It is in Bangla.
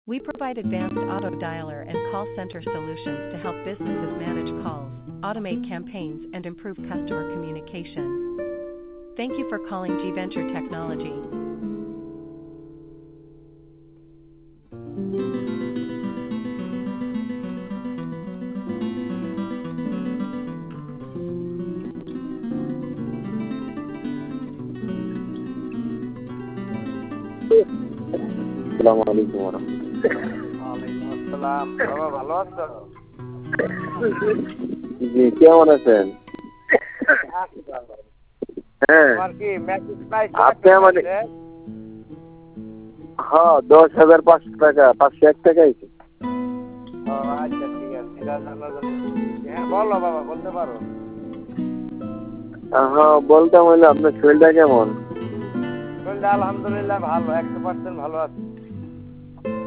We provide advanced auto dialer and call center solutions to help businesses manage calls, automate campaigns, and improve customer communication. Thank you for calling G Venture Technology. আসসালামু আলাইকুম ওয়া রাহমাতুল্লাহ। ওয়ালাইকুম আসসালাম। বাবা ভালো আছো? জি, কেমন আছেন? আছি ভালো। হ্যাঁ, তোমার কি মেসেজ পাইছো? আপনি আমার হ্যাঁ 10,500 টাকা 501 টাকা আইছে। ও আচ্ছা ঠিক আছে। এটা জানার জন্য হ্যাঁ বলো বাবা বলতে পারো। হ্যাঁ, বলতাম হইলো আপনার শরীরটা কেমন? শরীরটা আলহামদুলিল্লাহ ভালো 100% ভালো আছে।